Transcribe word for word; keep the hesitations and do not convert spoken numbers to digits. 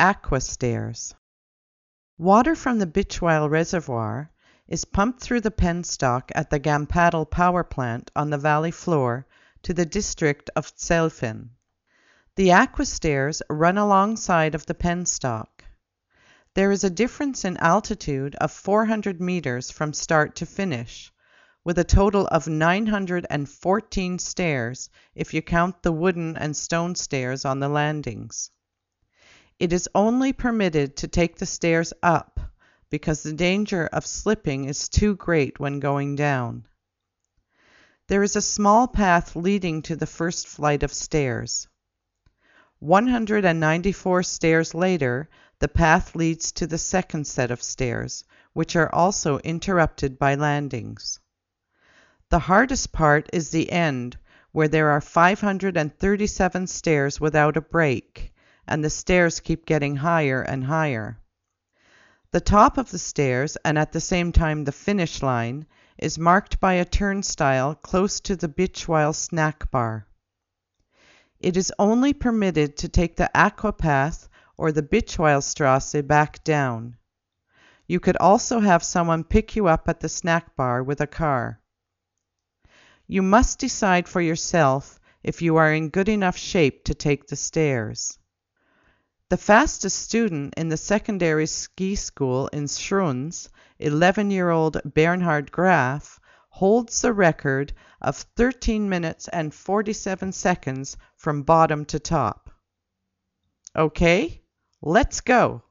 Aqua Stairs. Water from the Bichweiler Reservoir is pumped through the penstock at the Gampattle power plant on the valley floor to the district of Tselfin. The aqua stairs run alongside of the penstock. There is a difference in altitude of four hundred meters from start to finish, with a total of nine hundred fourteen stairs if you count the wooden and stone stairs on the landings. It is only permitted to take the stairs up because the danger of slipping is too great when going down. There is a small path leading to the first flight of stairs. one hundred ninety-four stairs later, the path leads to the second set of stairs, which are also interrupted by landings. The hardest part is the end, where there are five hundred thirty-seven stairs without a break, and the stairs keep getting higher and higher. The top of the stairs, and at the same time the finish line, is marked by a turnstile close to the Bichweiler snack bar. It is only permitted to take the Aqua Path or the Bichweilstrasse back down. You could also have someone pick you up at the snack bar with a car. You must decide for yourself if you are in good enough shape to take the stairs. The fastest student in the secondary ski school in Schruns, eleven-year-old Bernhard Graf, holds the record of thirteen minutes and forty-seven seconds from bottom to top. Okay, let's go!